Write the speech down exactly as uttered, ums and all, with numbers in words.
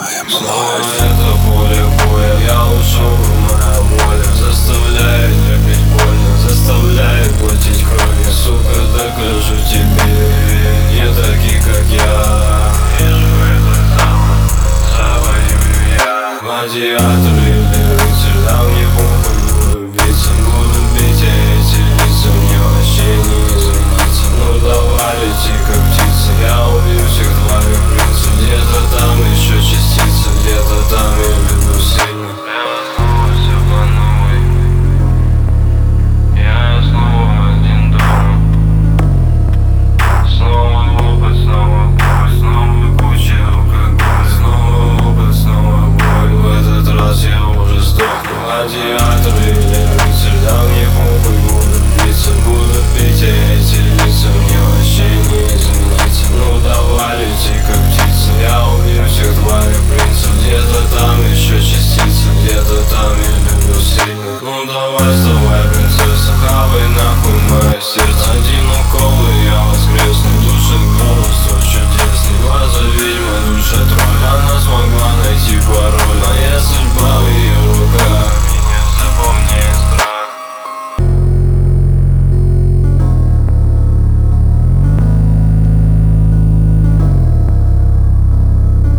Снова это поле боя, я ушел, моя воля заставляет любить больно, заставляет платить кровью. Сука, докажу тебе, не такие, как я. Вижу этот замок, завоюю я. Гладиатор или рыцарь, давний